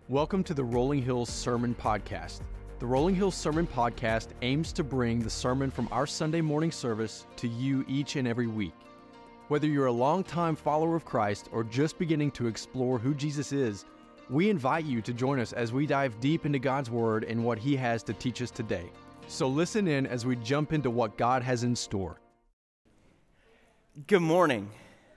Welcome to the Rolling Hills Sermon Podcast. The Rolling Hills Sermon Podcast aims to bring the sermon from our Sunday morning service to you each and every week. Whether you're a longtime follower of Christ or just beginning to explore who Jesus is, we invite you to join us as we dive deep into God's Word and what He has to teach us today. So listen in as we jump into what God has in store. Good morning.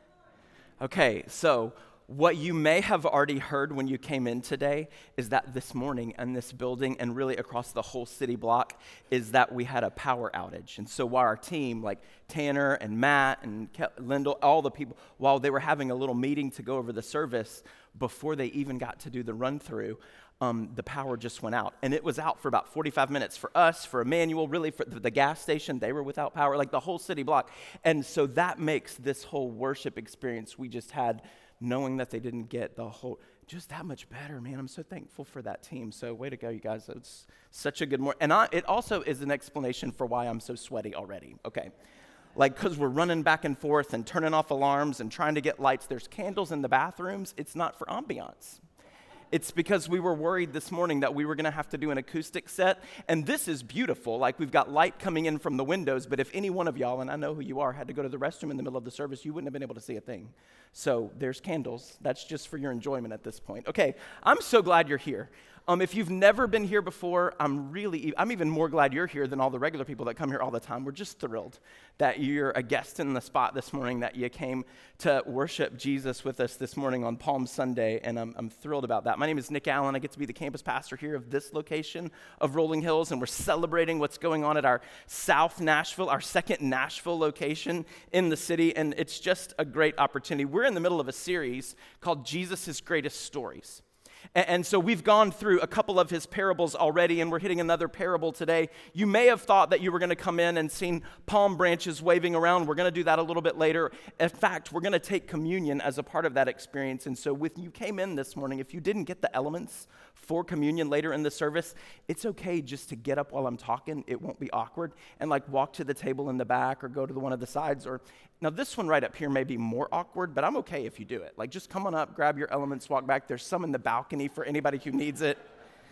Okay, so what you may have already heard when you came in today is that this morning in this building and really across the whole city block is that we had a power outage. And so while our team, like Tanner and Matt and Lyndall, all the people, while they were having a little meeting to go over the service, before they even got to do the run-through, the power just went out. And it was out for about 45 minutes for us, for Emmanuel, really for the gas station. They were without power, like the whole city block. And so that makes this whole worship experience we just had, knowing that they didn't get the whole, just that much better, man. I'm so thankful for that team. So way to go, you guys. It's such a good morning. And it also is an explanation for why I'm so sweaty already. Okay. Like, because we're running back and forth and turning off alarms and trying to get lights. There's candles in the bathrooms. It's not for ambiance. It's because we were worried this morning that we were going to have to do an acoustic set. And this is beautiful. Like, we've got light coming in from the windows. But if any one of y'all, and I know who you are, had to go to the restroom in the middle of the service, you wouldn't have been able to see a thing. So there's candles. That's just for your enjoyment at this point. Okay, I'm so glad you're here. If you've never been here before, I'm even more glad you're here than all the regular people that come here all the time. We're just thrilled that you're a guest in the spot this morning, that you came to worship Jesus with us this morning on Palm Sunday, and I'm thrilled about that. My name is Nick Allen. I get to be the campus pastor here of this location of Rolling Hills, and we're celebrating what's going on at our South Nashville, our second Nashville location in the city, and it's just a great opportunity. We're in the middle of a series called Jesus' Greatest Stories. And so we've gone through a couple of his parables already, and we're hitting another parable today. You may have thought that you were going to come in and seen palm branches waving around. We're going to do that a little bit later. In fact, we're going to take communion as a part of that experience. And so when you came in this morning, if you didn't get the elements for communion later in the service, it's okay just to get up while I'm talking. It won't be awkward. And like walk to the table in the back or go to one of the sides. Now this one right up here may be more awkward, but I'm okay if you do it. Like just come on up, grab your elements, walk back. There's some in the balcony for anybody who needs it.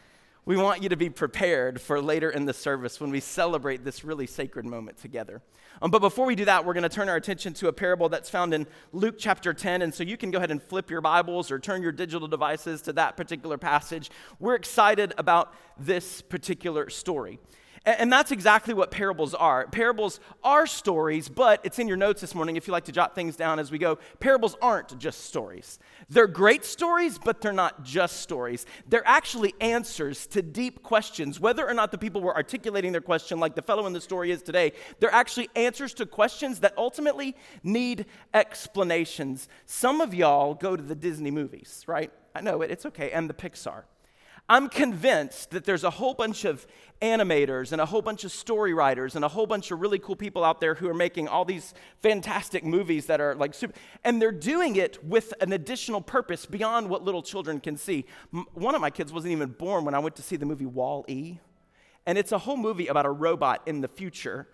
We want you to be prepared for later in the service when we celebrate this really sacred moment together. But before we do that, we're going to turn our attention to a parable that's found in Luke chapter 10. And so you can go ahead and flip your Bibles or turn your digital devices to that particular passage. We're excited about this particular story. And that's exactly what parables are. Parables are stories, but it's in your notes this morning if you like to jot things down as we go. Parables aren't just stories. They're great stories, but they're not just stories. They're actually answers to deep questions. Whether or not the people were articulating their question like the fellow in the story is today, they're actually answers to questions that ultimately need explanations. Some of y'all go to the Disney movies, right? I know it, it's okay, and the Pixar. I'm convinced that there's a whole bunch of animators and a whole bunch of story writers and a whole bunch of really cool people out there who are making all these fantastic movies that are like super, and they're doing it with an additional purpose beyond what little children can see. One of my kids wasn't even born when I went to see the movie Wall-E, and it's a whole movie about a robot in the future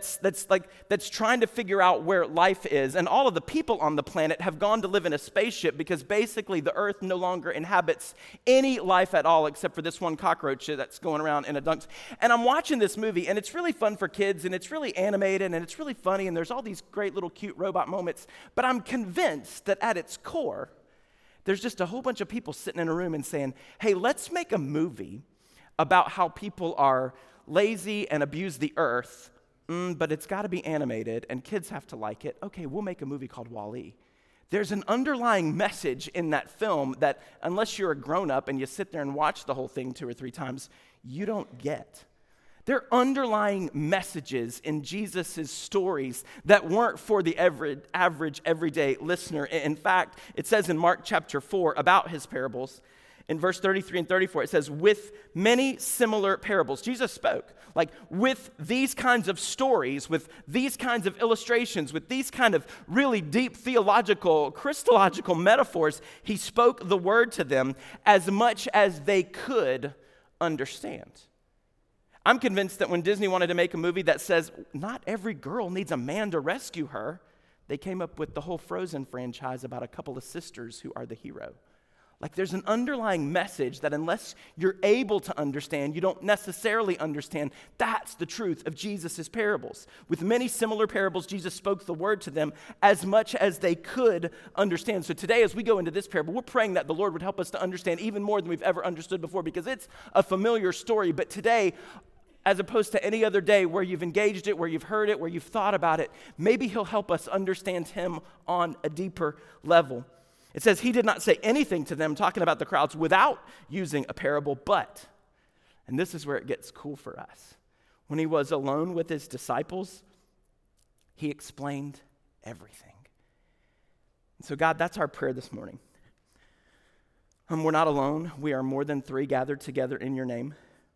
that's trying to figure out where life is. And all of the people on the planet have gone to live in a spaceship because basically the earth no longer inhabits any life at all except for this one cockroach that's going around in a dunk. And I'm watching this movie, and it's really fun for kids, and it's really animated, and it's really funny, and there's all these great little cute robot moments. But I'm convinced that at its core, there's just a whole bunch of people sitting in a room and saying, hey, let's make a movie about how people are lazy and abuse the earth, but it's got to be animated, and kids have to like it. Okay, we'll make a movie called Wall-E. There's an underlying message in that film that, unless you're a grown-up and you sit there and watch the whole thing 2 or 3 times, you don't get. There are underlying messages in Jesus' stories that weren't for the average, everyday listener. In fact, it says in Mark chapter 4 about his parables, in verse 33 and 34, it says, with many similar parables. Jesus spoke, like with these kinds of stories, with these kinds of illustrations, with these kind of really deep theological, Christological metaphors, he spoke the word to them as much as they could understand. I'm convinced that when Disney wanted to make a movie that says, not every girl needs a man to rescue her, they came up with the whole Frozen franchise about a couple of sisters who are the hero. Like there's an underlying message that unless you're able to understand, you don't necessarily understand. That's the truth of Jesus' parables. With many similar parables, Jesus spoke the word to them as much as they could understand. So today, as we go into this parable, we're praying that the Lord would help us to understand even more than we've ever understood before, because it's a familiar story. But today, as opposed to any other day where you've engaged it, where you've heard it, where you've thought about it, maybe he'll help us understand him on a deeper level. It says he did not say anything to them, talking about the crowds, without using a parable, but, and this is where it gets cool for us, when he was alone with his disciples, he explained everything. And so God, that's our prayer this morning. We're not alone. We are more than three gathered together in your name,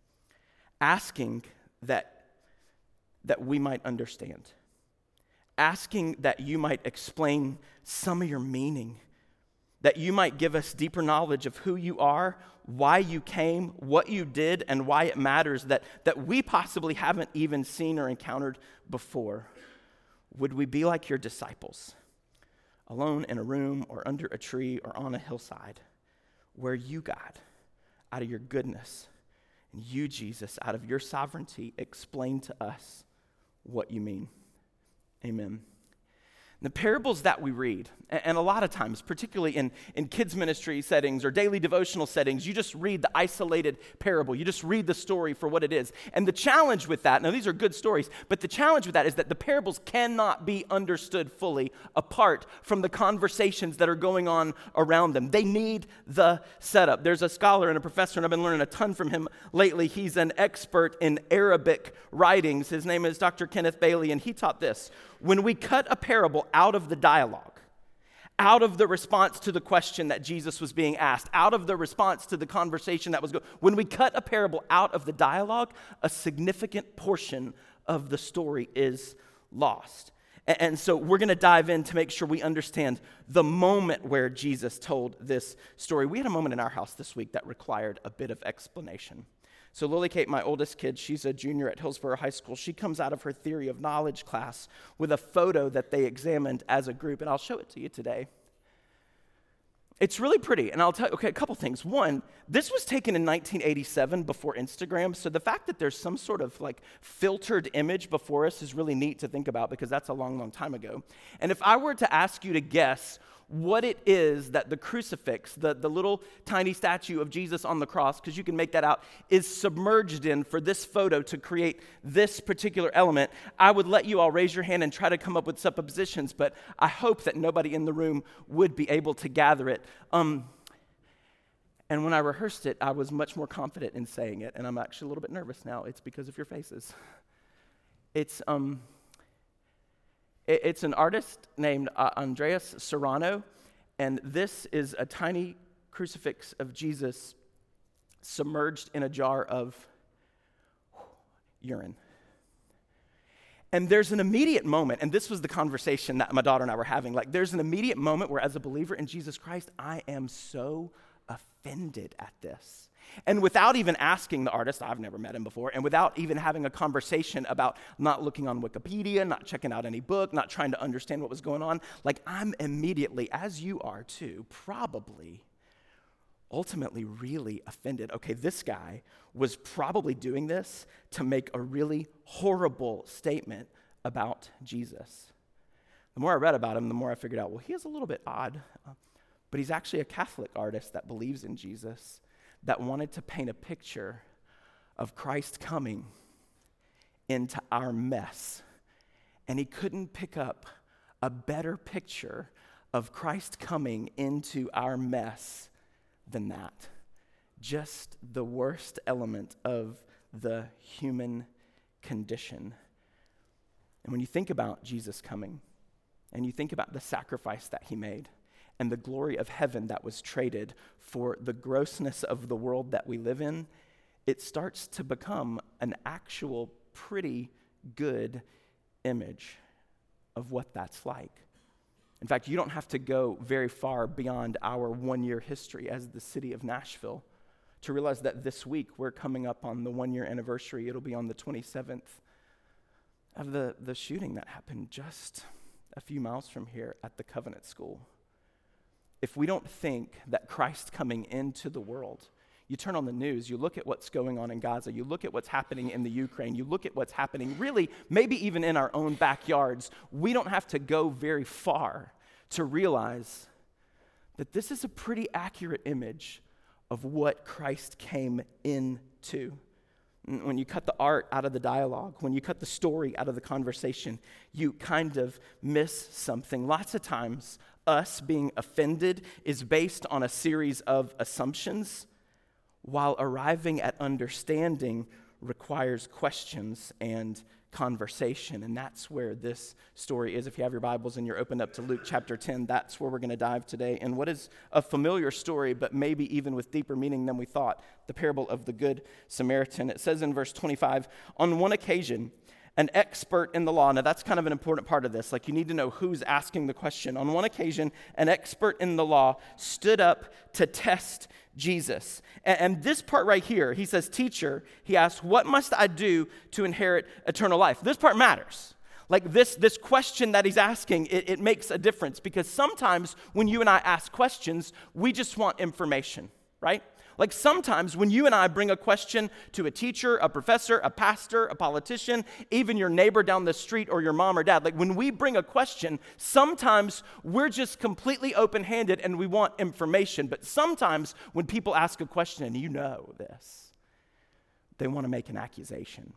asking that we might understand, asking that you might explain some of your meaning, that you might give us deeper knowledge of who you are, why you came, what you did, and why it matters, that we possibly haven't even seen or encountered before. Would we be like your disciples, alone in a room or under a tree or on a hillside, where you, God, out of your goodness, and you, Jesus, out of your sovereignty, explain to us what you mean. Amen. The parables that we read, and a lot of times, particularly in kids' ministry settings or daily devotional settings, you just read the isolated parable. You just read the story for what it is. And the challenge with that, now these are good stories, but the challenge with that is that the parables cannot be understood fully apart from the conversations that are going on around them. They need the setup. There's a scholar and a professor, and I've been learning a ton from him lately. He's an expert in Arabic writings. His name is Dr. Kenneth Bailey, and he taught this. When we cut a parable out of the dialogue, out of the response to the question that Jesus was being asked, out of the response to the conversation that was going, when we cut a parable out of the dialogue, a significant portion of the story is lost. And so we're going to dive in to make sure we understand the moment where Jesus told this story. We had a moment in our house this week that required a bit of explanation. So Lily Kate, my oldest kid, she's a junior at Hillsborough High School. She comes out of her theory of knowledge class with a photo that they examined as a group, and I'll show it to you today. It's really pretty, and I'll tell you, a couple things. One, this was taken in 1987 before Instagram, so the fact that there's some sort of like filtered image before us is really neat to think about because that's a long, long time ago. And if I were to ask you to guess what it is that the crucifix, the little tiny statue of Jesus on the cross, because you can make that out, is submerged in for this photo to create this particular element, I would let you all raise your hand and try to come up with suppositions, but I hope that nobody in the room would be able to gather it. And when I rehearsed it, I was much more confident in saying it, and I'm actually a little bit nervous now. It's because of your faces. It's an artist named Andreas Serrano, and this is a tiny crucifix of Jesus submerged in a jar of urine. And there's an immediate moment, and this was the conversation that my daughter and I were having, like there's an immediate moment where as a believer in Jesus Christ, I am so offended at this. And without even asking the artist, I've never met him before, and without even having a conversation about not looking on Wikipedia, not checking out any book, not trying to understand what was going on, like I'm immediately, as you are too, probably ultimately really offended. Okay, this guy was probably doing this to make a really horrible statement about Jesus. The more I read about him, the more I figured out, well, he is a little bit odd, but he's actually a Catholic artist that believes in Jesus, that wanted to paint a picture of Christ coming into our mess. And he couldn't pick up a better picture of Christ coming into our mess than that. Just the worst element of the human condition. And when you think about Jesus coming, and you think about the sacrifice that he made, and the glory of heaven that was traded for the grossness of the world that we live in, it starts to become an actual pretty good image of what that's like. In fact, you don't have to go very far beyond our one-year history as the city of Nashville to realize that this week we're coming up on the one-year anniversary. It'll be on the 27th of the shooting that happened just a few miles from here at the Covenant School. if we don't think that Christ coming into the world, you turn on the news, you look at what's going on in Gaza, you look at what's happening in the Ukraine, you look at what's happening really, maybe even in our own backyards, we don't have to go very far to realize that this is a pretty accurate image of what Christ came into. When you cut the art out of the dialogue, when you cut the story out of the conversation, you kind of miss something. Lots of times, us being offended is based on a series of assumptions, while arriving at understanding requires questions and conversation. And that's where this story is. If you have your Bibles and you're opened up to Luke chapter 10, that's where we're going to dive today. And what is a familiar story, but maybe even with deeper meaning than we thought, the parable of the Good Samaritan. It says in verse 25, on one occasion, an expert in the law. Now, that's kind of an important part of this. Like, you need to know who's asking the question. On one occasion, an expert in the law stood up to test Jesus. And this part right here, he says, teacher, he asks, what must I do to inherit eternal life? This part matters. Like this question that he's asking, it makes a difference, because sometimes when you and I ask questions, we just want information, right? Like sometimes when you and I bring a question to a teacher, a professor, a pastor, a politician, even your neighbor down the street or your mom or dad, like when we bring a question, sometimes we're just completely open-handed and we want information. But sometimes when people ask a question, and you know this, they want to make an accusation.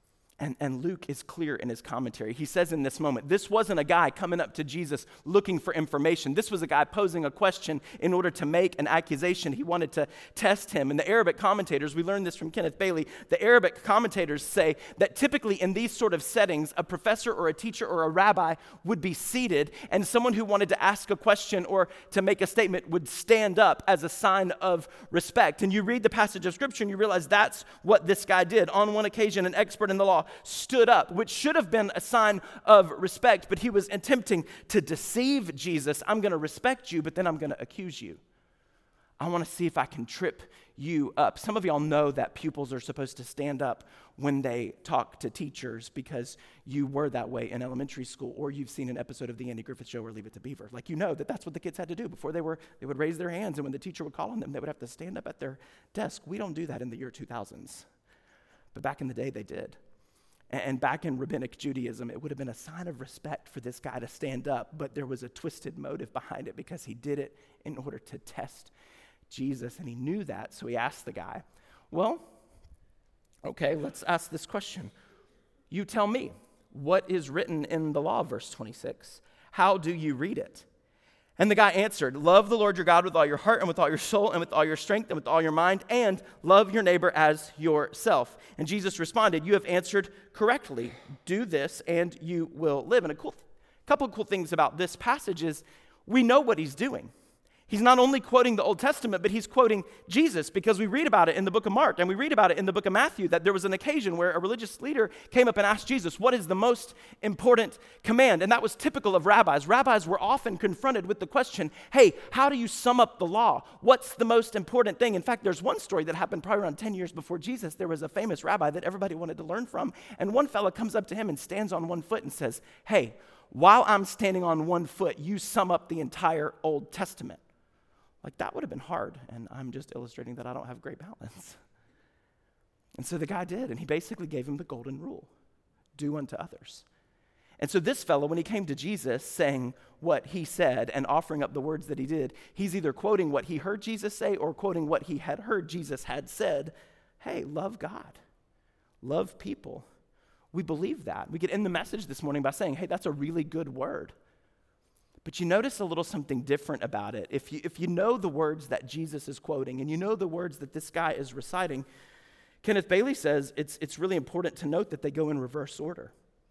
And Luke is clear in his commentary. He says in this moment, this wasn't a guy coming up to Jesus looking for information. This was a guy posing a question in order to make an accusation. He wanted to test him. And the Arabic commentators, we learned this from Kenneth Bailey, the Arabic commentators say that typically in these sort of settings, a professor or a teacher or a rabbi would be seated, and someone who wanted to ask a question or to make a statement would stand up as a sign of respect. And you read the passage of Scripture and you realize that's what this guy did. On one occasion, an expert in the law stood up, which should have been a sign of respect, but he was attempting to deceive Jesus. I'm going to respect you, but then I'm going to accuse you. I want to see if I can trip you up. Some of y'all know that pupils are supposed to stand up when they talk to teachers because you were that way in elementary school, or you've seen an episode of The Andy Griffith Show or Leave It to Beaver. Like, you know that that's what the kids had to do before they would raise their hands, and when the teacher would call on them, they would have to stand up at their desk. We don't do that in the year 2000s, but back in the day they did. And back in rabbinic Judaism, it would have been a sign of respect for this guy to stand up, but there was a twisted motive behind it because he did it in order to test Jesus, and he knew that, so he asked the guy, well, okay, let's ask this question. You tell me, what is written in the law, verse 26? How do you read it? And the guy answered, love the Lord your God with all your heart and with all your soul and with all your strength and with all your mind, and love your neighbor as yourself. And Jesus responded, you have answered correctly. Do this and you will live. And a couple of cool things about this passage is we know what he's doing. He's not only quoting the Old Testament, but he's quoting Jesus, because we read about it in the book of Mark and we read about it in the book of Matthew, that there was an occasion where a religious leader came up and asked Jesus, what is the most important command? And that was typical of rabbis. Rabbis were often confronted with the question, hey, how do you sum up the law? What's the most important thing? In fact, there's one story that happened probably around 10 years before Jesus. There was a famous rabbi that everybody wanted to learn from, and one fella comes up to him and stands on one foot and says, hey, while I'm standing on one foot, you sum up the entire Old Testament. Like, that would have been hard, and I'm just illustrating that I don't have great balance. And so the guy did, and he basically gave him the golden rule, do unto others. And so this fellow, when he came to Jesus saying what he said and offering up the words that he did, he's either quoting what he heard Jesus say or quoting what he had heard Jesus had said. Hey, love God, love people. We believe that. We could end the message this morning by saying, hey, that's a really good word. But you notice a little something different about it. If you know the words that Jesus is quoting and you know the words that this guy is reciting, Kenneth Bailey says it's really important to note that they go in reverse order.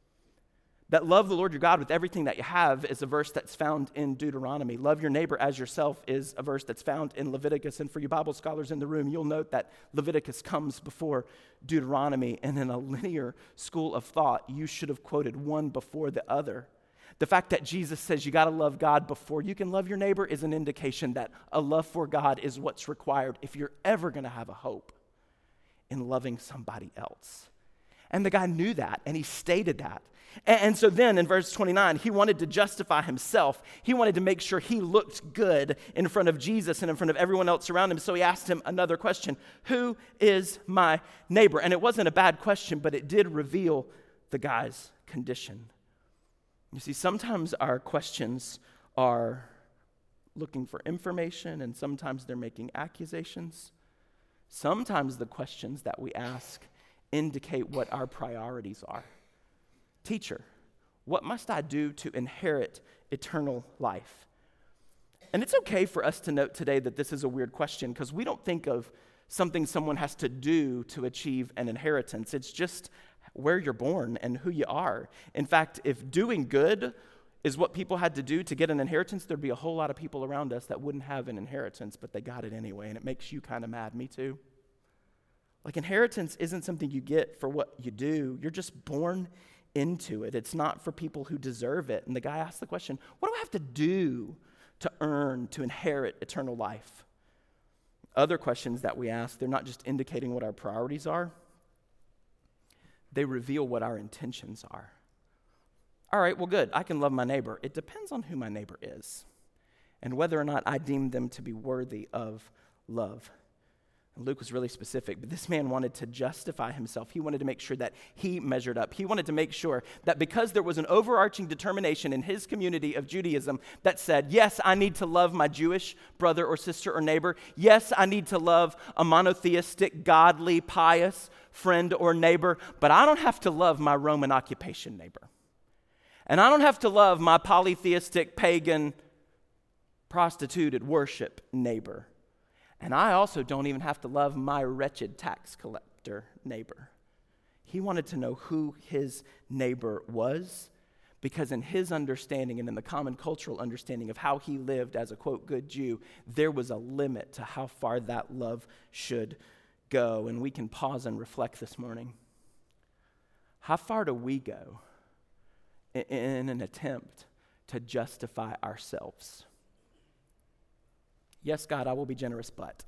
That love the Lord your God with everything that you have is a verse that's found in Deuteronomy. Love your neighbor as yourself is a verse that's found in Leviticus. And for you Bible scholars in the room, you'll note that Leviticus comes before Deuteronomy. And in a linear school of thought, you should have quoted one before the other. The fact that Jesus says you got to love God before you can love your neighbor is an indication that a love for God is what's required if you're ever going to have a hope in loving somebody else. And the guy knew that, and he stated that. And so then in verse 29, he wanted to justify himself. He wanted to make sure he looked good in front of Jesus and in front of everyone else around him. So he asked him another question: who is my neighbor? And it wasn't a bad question, but it did reveal the guy's condition. You see, sometimes our questions are looking for information, and sometimes they're making accusations. Sometimes the questions that we ask indicate what our priorities are. Teacher, what must I do to inherit eternal life? And it's okay for us to note today that this is a weird question, because we don't think of something someone has to do to achieve an inheritance. It's just where you're born and who you are. In fact, if doing good is what people had to do to get an inheritance, there'd be a whole lot of people around us that wouldn't have an inheritance, but they got it anyway, and it makes you kind of mad. Me too. Like, inheritance isn't something you get for what you do. You're just born into it. It's not for people who deserve it. And the guy asked the question, what do I have to do to earn, to inherit eternal life? Other questions that we ask, they're not just indicating what our priorities are, they reveal what our intentions are. All right, well, good. I can love my neighbor. It depends on who my neighbor is and whether or not I deem them to be worthy of love. And Luke was really specific, but this man wanted to justify himself. He wanted to make sure that he measured up. He wanted to make sure that because there was an overarching determination in his community of Judaism that said, yes, I need to love my Jewish brother or sister or neighbor. Yes, I need to love a monotheistic, godly, pious friend or neighbor, but I don't have to love my Roman occupation neighbor. And I don't have to love my polytheistic, pagan, prostituted worship neighbor. And I also don't even have to love my wretched tax collector neighbor. He wanted to know who his neighbor was, because in his understanding and in the common cultural understanding of how he lived as a, quote, good Jew, there was a limit to how far that love should go. And we can pause and reflect this morning. How far do we go in an attempt to justify ourselves? Yes, God, I will be generous, but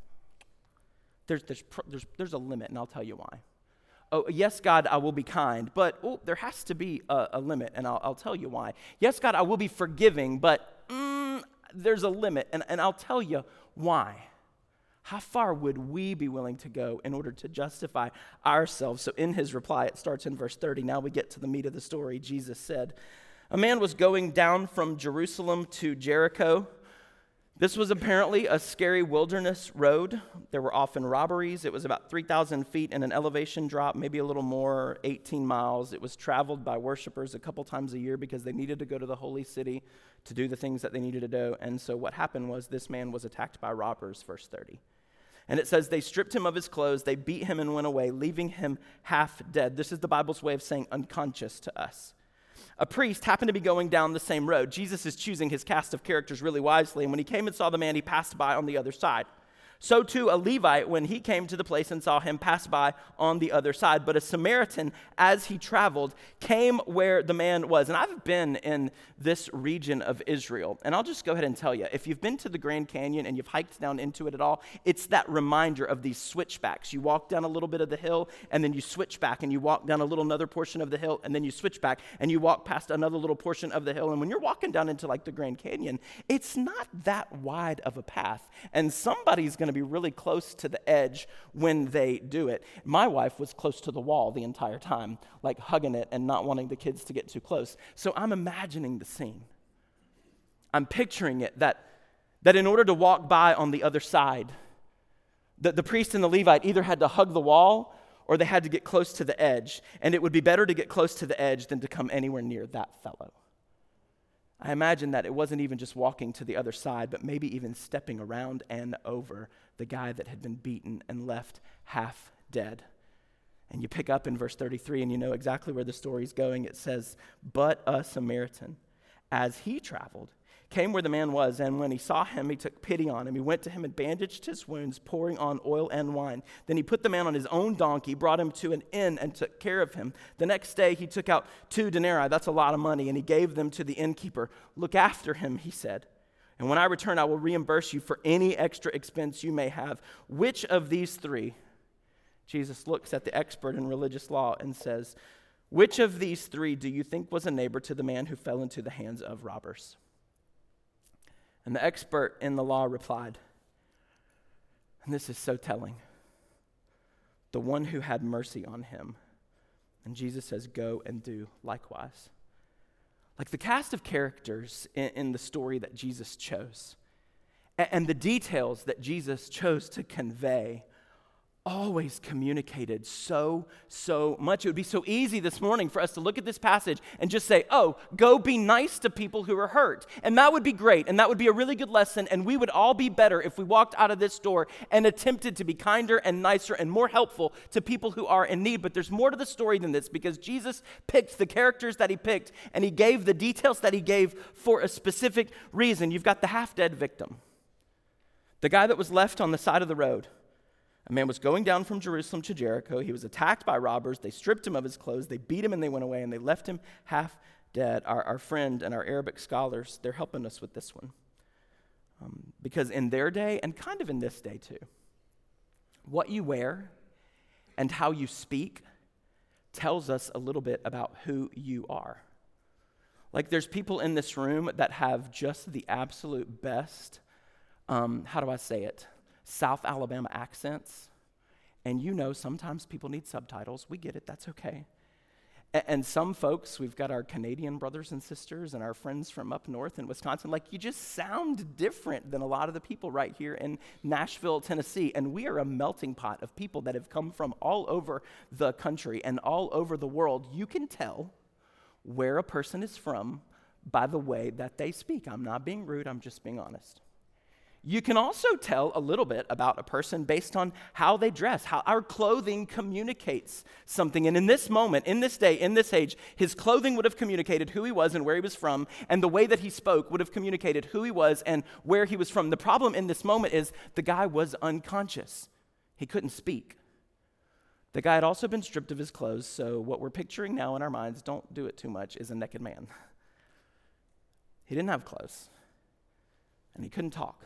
there's a limit, and I'll tell you why. Oh, yes, God, I will be kind, but there has to be a limit, and I'll tell you why. Yes, God, I will be forgiving, but there's a limit, and I'll tell you why. How far would we be willing to go in order to justify ourselves? So in his reply, it starts in verse 30. Now we get to the meat of the story. Jesus said, a man was going down from Jerusalem to Jericho. This was apparently a scary wilderness road. There were often robberies. It was about 3,000 feet in an elevation drop, maybe a little more, 18 miles. It was traveled by worshipers a couple times a year because they needed to go to the holy city to do the things that they needed to do. And so what happened was this man was attacked by robbers, verse 30. And it says they stripped him of his clothes, they beat him and went away, leaving him half dead. This is the Bible's way of saying unconscious to us. A priest happened to be going down the same road. Jesus is choosing his cast of characters really wisely, and when he came and saw the man, he passed by on the other side. So too a Levite, when he came to the place and saw him, passed by on the other side. But a Samaritan, as he traveled, came where the man was. And I've been in this region of Israel, and I'll just go ahead and tell you, if you've been to the Grand Canyon and you've hiked down into it at all, it's that reminder of these switchbacks. You walk down a little bit of the hill, and then you switch back, and you walk down another portion of the hill, and then you switch back, and you walk past another little portion of the hill. And when you're walking down into like the Grand Canyon, it's not that wide of a path, and somebody's going to be really close to the edge when they do it. My wife was close to the wall the entire time, like hugging it and not wanting the kids to get too close. So I'm imagining the scene. I'm picturing it, that in order to walk by on the other side, the priest and the Levite either had to hug the wall or they had to get close to the edge. And it would be better to get close to the edge than to come anywhere near that fellow. I imagine that it wasn't even just walking to the other side, but maybe even stepping around and over the guy that had been beaten and left half dead. And you pick up in verse 33, and you know exactly where the story's going. It says, but a Samaritan, as he traveled, came where the man was, and when he saw him, he took pity on him. He went to him and bandaged his wounds, pouring on oil and wine. Then he put the man on his own donkey, brought him to an inn, and took care of him. The next day he took out 2 denarii, that's a lot of money, and he gave them to the innkeeper. Look after him, he said, and when I return, I will reimburse you for any extra expense you may have. Which of these 3 Jesus looks at the expert in religious law and says, "Which of these three do you think was a neighbor to the man who fell into the hands of robbers?" And the expert in the law replied, and this is so telling, "The one who had mercy on him." And Jesus says, "Go and do likewise." Like the cast of characters in the story that Jesus chose, and the details that Jesus chose to convey always communicated so much. It would be so easy this morning for us to look at this passage and just say, oh, go be nice to people who are hurt. And that would be great, and that would be a really good lesson, and we would all be better if we walked out of this door and attempted to be kinder and nicer and more helpful to people who are in need. But there's more to the story than this, because Jesus picked the characters that he picked, and he gave the details that he gave for a specific reason. You've got the half-dead victim, the guy that was left on the side of the road. A man was going down from Jerusalem to Jericho. He was attacked by robbers. They stripped him of his clothes. They beat him and they went away, and they left him half dead. Our friend and our Arabic scholars, they're helping us with this one. Because in their day, and kind of in this day too, what you wear and how you speak tells us a little bit about who you are. Like there's people in this room that have just the absolute best, how do I say it? South Alabama accents, and sometimes people need subtitles. We get it, that's okay. And some folks, we've got our Canadian brothers and sisters and our friends from up north in Wisconsin, like you just sound different than a lot of the people right here in Nashville, Tennessee, and we are a melting pot of people that have come from all over the country and all over the world. You can tell where a person is from by the way that they speak. I'm not being rude, I'm just being honest. You can also tell a little bit about a person based on how they dress, how our clothing communicates something. And in this moment, in this day, in this age, his clothing would have communicated who he was and where he was from, and the way that he spoke would have communicated who he was and where he was from. The problem in this moment is the guy was unconscious. He couldn't speak. The guy had also been stripped of his clothes, so what we're picturing now in our minds, don't do it too much, is a naked man. He didn't have clothes, and he couldn't talk.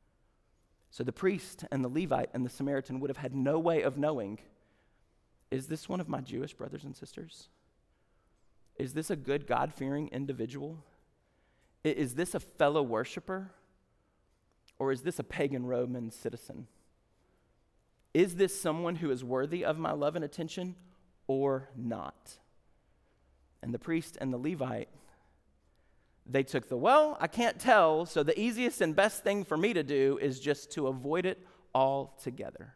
So the priest and the Levite and the Samaritan would have had no way of knowing, is this one of my Jewish brothers and sisters? Is this a good God-fearing individual? Is this a fellow worshiper? Or is this a pagan Roman citizen? Is this someone who is worthy of my love and attention or not? And the priest and the Levite, they took I can't tell, so the easiest and best thing for me to do is just to avoid it altogether.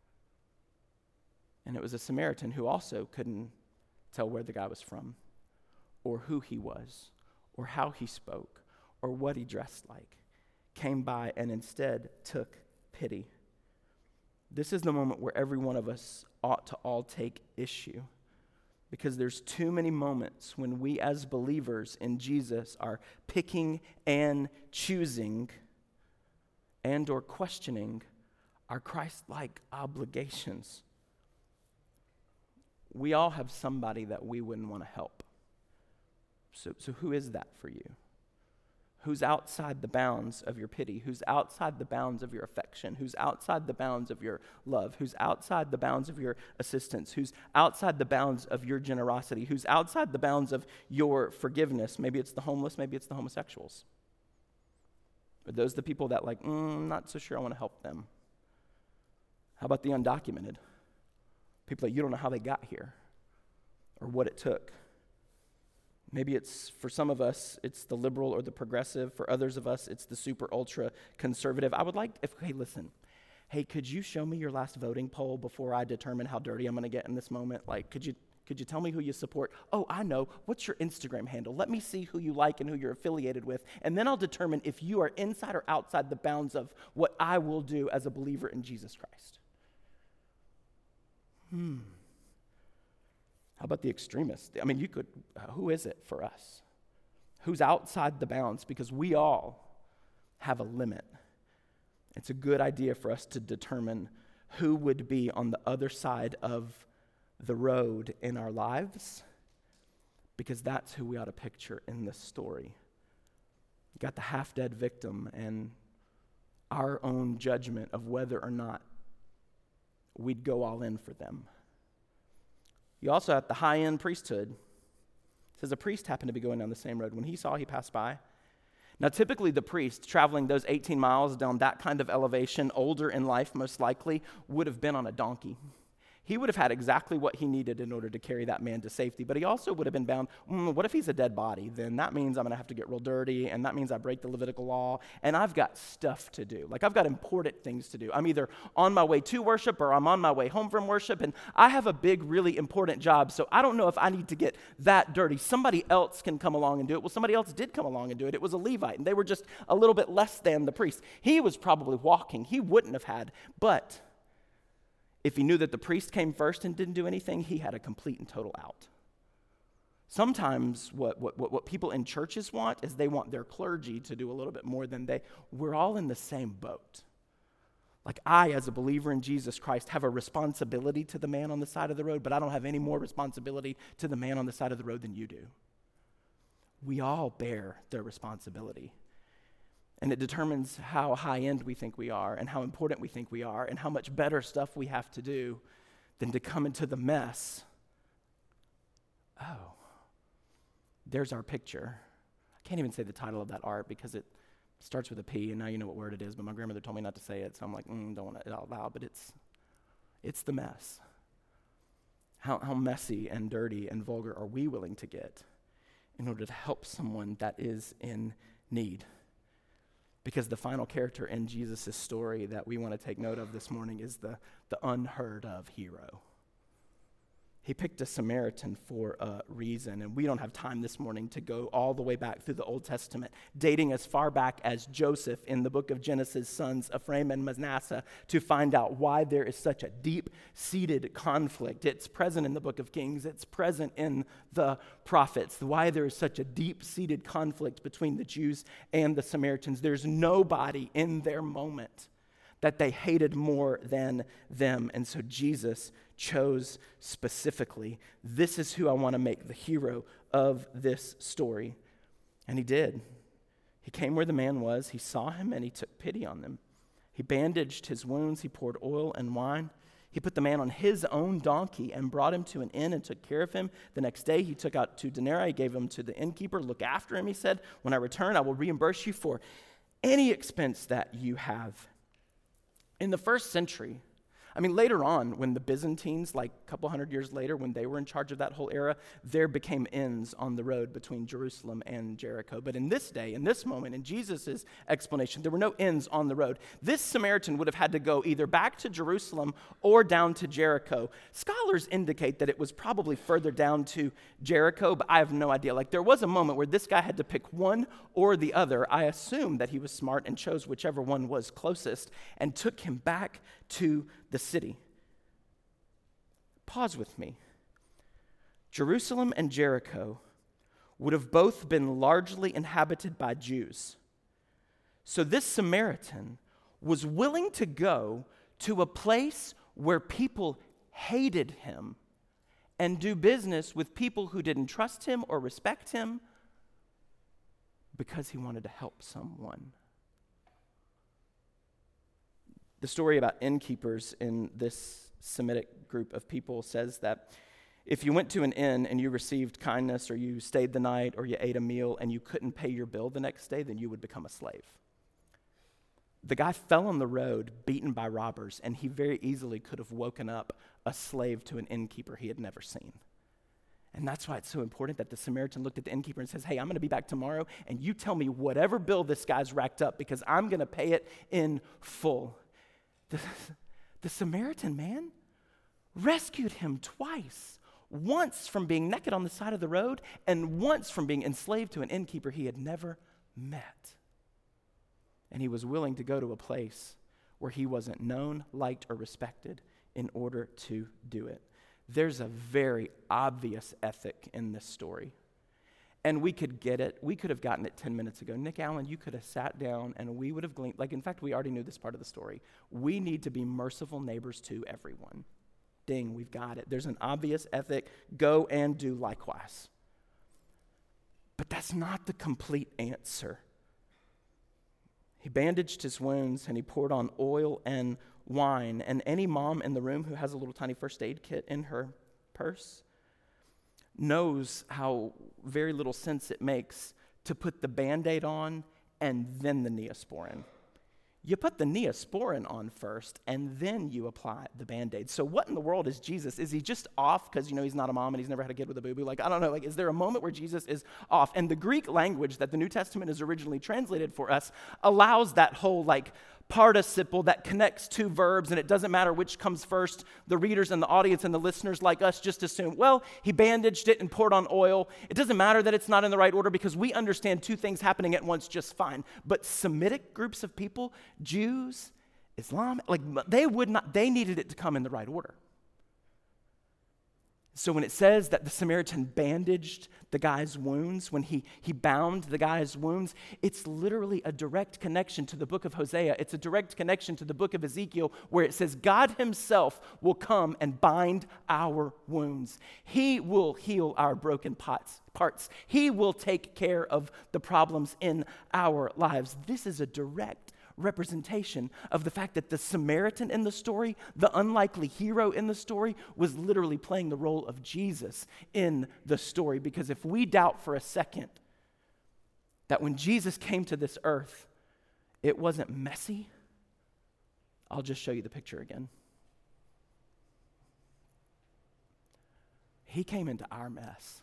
And it was a Samaritan who also couldn't tell where the guy was from, or who he was, or how he spoke, or what he dressed like, came by and instead took pity. This is the moment where every one of us ought to all take issue. Because there's too many moments when we as believers in Jesus are picking and choosing and or questioning our Christ-like obligations. We all have somebody that we wouldn't want to help. So who is that for you? Who's outside the bounds of your pity? Who's outside the bounds of your affection? Who's outside the bounds of your love? Who's outside the bounds of your assistance? Who's outside the bounds of your generosity? Who's outside the bounds of your forgiveness? Maybe it's the homeless, maybe it's the homosexuals. Are those the people that I'm not so sure I want to help them? How about the undocumented? People that you don't know how they got here or what it took. Maybe it's, for some of us, it's the liberal or the progressive. For others of us, it's the super ultra conservative. I would like, hey, could you show me your last voting poll before I determine how dirty I'm going to get in this moment? Could you tell me who you support? Oh, I know. What's your Instagram handle? Let me see who you like and who you're affiliated with, and then I'll determine if you are inside or outside the bounds of what I will do as a believer in Jesus Christ. How about the extremists? Who is it for us? Who's outside the bounds? Because we all have a limit. It's a good idea for us to determine who would be on the other side of the road in our lives, because that's who we ought to picture in this story. You got the half-dead victim and our own judgment of whether or not we'd go all in for them. You also have the high-end priesthood. It says a priest happened to be going down the same road. When he passed by. Now, typically the priest traveling those 18 miles down that kind of elevation, older in life most likely, would have been on a donkey. He would have had exactly what he needed in order to carry that man to safety, but he also would have been bound, what if he's a dead body? Then that means I'm going to have to get real dirty, and that means I break the Levitical law, and I've got stuff to do. Like, I've got important things to do. I'm either on my way to worship or I'm on my way home from worship, and I have a big, really important job, so I don't know if I need to get that dirty. Somebody else can come along and do it. Well, somebody else did come along and do it. It was a Levite, and they were just a little bit less than the priest. He was probably walking. He wouldn't have had, but if he knew that the priest came first and didn't do anything, he had a complete and total out. Sometimes what people in churches want is they want their clergy to do a little bit more than we're all in the same boat. Like, I, as a believer in Jesus Christ, have a responsibility to the man on the side of the road, but I don't have any more responsibility to the man on the side of the road than you do. We all bear their responsibility. And it determines how high-end we think we are and how important we think we are and how much better stuff we have to do than to come into the mess. Oh, there's our picture. I can't even say the title of that art because it starts with a P, and now you know what word it is, but my grandmother told me not to say it, so I'm like, don't want it out loud, but it's the mess. How messy and dirty and vulgar are we willing to get in order to help someone that is in need? Because the final character in Jesus' story that we want to take note of this morning is the unheard of hero. He picked a Samaritan for a reason, and we don't have time this morning to go all the way back through the Old Testament, dating as far back as Joseph in the book of Genesis' sons, Ephraim and Manasseh, to find out why there is such a deep-seated conflict. It's present in the book of Kings. It's present in the prophets, why there is such a deep-seated conflict between the Jews and the Samaritans. There's nobody in their moment that they hated more than them. And so Jesus chose specifically, this is who I want to make the hero of this story. And he did. He came where the man was. He saw him and he took pity on them. He bandaged his wounds. He poured oil and wine. He put the man on his own donkey and brought him to an inn and took care of him. The next day he took out 2 denarii. He gave them to the innkeeper. Look after him, he said. When I return, I will reimburse you for any expense that you have. In the first century, later on, when the Byzantines, like a couple hundred years later, when they were in charge of that whole era, there became inns on the road between Jerusalem and Jericho. But in this day, in this moment, in Jesus' explanation, there were no inns on the road. This Samaritan would have had to go either back to Jerusalem or down to Jericho. Scholars indicate that it was probably further down to Jericho, but I have no idea. Like, there was a moment where this guy had to pick one or the other. I assume that he was smart and chose whichever one was closest and took him back to the city. Pause with me. Jerusalem and Jericho would have both been largely inhabited by Jews. So this Samaritan was willing to go to a place where people hated him and do business with people who didn't trust him or respect him because he wanted to help someone. The story about innkeepers in this Semitic group of people says that if you went to an inn and you received kindness or you stayed the night or you ate a meal and you couldn't pay your bill the next day, then you would become a slave. The guy fell on the road, beaten by robbers, and he very easily could have woken up a slave to an innkeeper he had never seen. And that's why it's so important that the Samaritan looked at the innkeeper and says, hey, I'm going to be back tomorrow, and you tell me whatever bill this guy's racked up because I'm going to pay it in full. The Samaritan man rescued him twice, once from being naked on the side of the road and once from being enslaved to an innkeeper he had never met. And he was willing to go to a place where he wasn't known, liked, or respected in order to do it. There's a very obvious ethic in this story. And we could get it. We could have gotten it 10 minutes ago. Nick Allen, you could have sat down and we would have gleaned. In fact, we already knew this part of the story. We need to be merciful neighbors to everyone. Ding, we've got it. There's an obvious ethic. Go and do likewise. But that's not the complete answer. He bandaged his wounds and he poured on oil and wine. And any mom in the room who has a little tiny first aid kit in her purse knows how very little sense it makes to put the Band-Aid on and then the Neosporin. You put the Neosporin on first, and then you apply the Band-Aid. So what in the world is Jesus? Is he just off because, he's not a mom and he's never had a kid with a boo-boo? I don't know. Is there a moment where Jesus is off? And the Greek language that the New Testament is originally translated for us allows that whole, participle that connects two verbs, and it doesn't matter which comes first. The readers and the audience and the listeners like us just assume, well, he bandaged it and poured on oil. It doesn't matter that it's not in the right order because we understand two things happening at once just fine. But Semitic groups of people, Jews, Islam, they needed it to come in the right order. So when it says that the Samaritan bandaged the guy's wounds, when he bound the guy's wounds, it's literally a direct connection to the book of Hosea. It's a direct connection to the book of Ezekiel, where it says God himself will come and bind our wounds. He will heal our broken parts. He will take care of the problems in our lives. This is a direct representation of the fact that the Samaritan in the story, the unlikely hero in the story, was literally playing the role of Jesus in the story. Because if we doubt for a second that when Jesus came to this earth, it wasn't messy, I'll just show you the picture again. He came into our mess,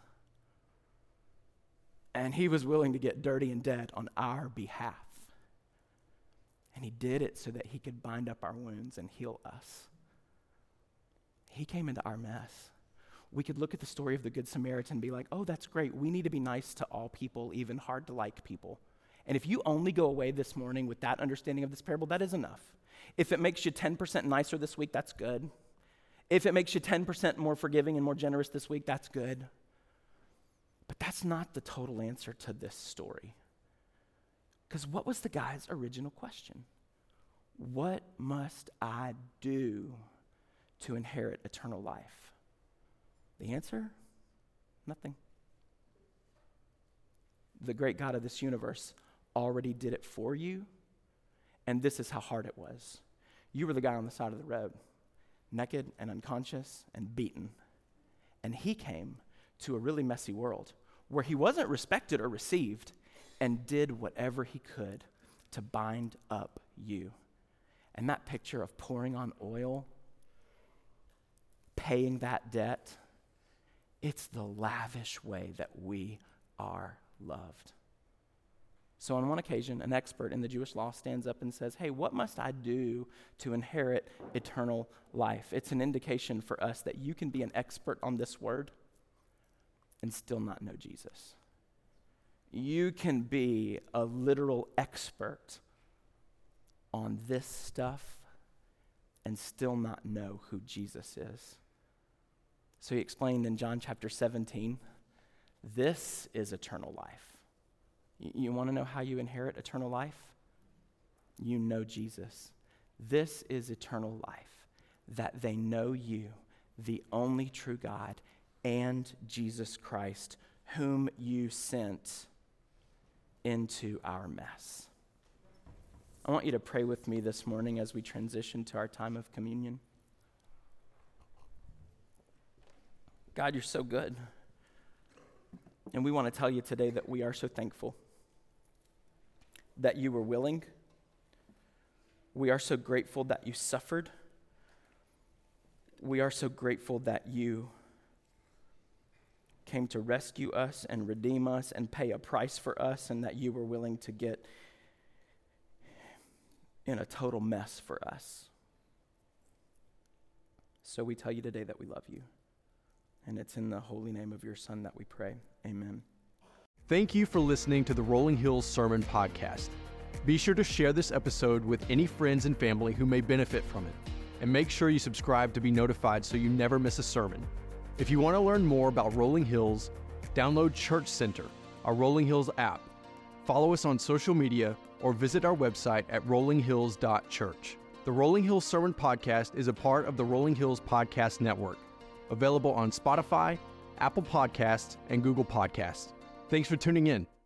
and he was willing to get dirty and dead on our behalf. And he did it so that he could bind up our wounds and heal us. He came into our mess. We could look at the story of the Good Samaritan and be like, oh, that's great. We need to be nice to all people, even hard to like people. And if you only go away this morning with that understanding of this parable, that is enough. If it makes you 10% nicer this week, that's good. If it makes you 10% more forgiving and more generous this week, that's good. But that's not the total answer to this story. Because what was the guy's original question? What must I do to inherit eternal life? The answer? Nothing. The great God of this universe already did it for you, and this is how hard it was. You were the guy on the side of the road, naked and unconscious and beaten. And he came to a really messy world where he wasn't respected or received, and did whatever he could to bind up you. And that picture of pouring on oil, paying that debt, it's the lavish way that we are loved. So on one occasion, an expert in the Jewish law stands up and says, hey, what must I do to inherit eternal life? It's an indication for us that you can be an expert on this word and still not know Jesus. You can be a literal expert on this stuff and still not know who Jesus is. So he explained in John chapter 17, this is eternal life. You want to know how you inherit eternal life? You know Jesus. This is eternal life, that they know you, the only true God, and Jesus Christ, whom you sent into our mess. I want you to pray with me this morning as we transition to our time of communion. God, you're so good. And we want to tell you today that we are so thankful that you were willing. We are so grateful that you suffered. We are so grateful that you came to rescue us and redeem us and pay a price for us, and that you were willing to get in a total mess for us. So we tell you today that we love you. And it's in the holy name of your Son that we pray. Amen. Thank you for listening to the Rolling Hills Sermon Podcast. Be sure to share this episode with any friends and family who may benefit from it. And make sure you subscribe to be notified so you never miss a sermon. If you want to learn more about Rolling Hills, download Church Center, our Rolling Hills app. Follow us on social media or visit our website at rollinghills.church. The Rolling Hills Sermon Podcast is a part of the Rolling Hills Podcast Network, available on Spotify, Apple Podcasts, and Google Podcasts. Thanks for tuning in.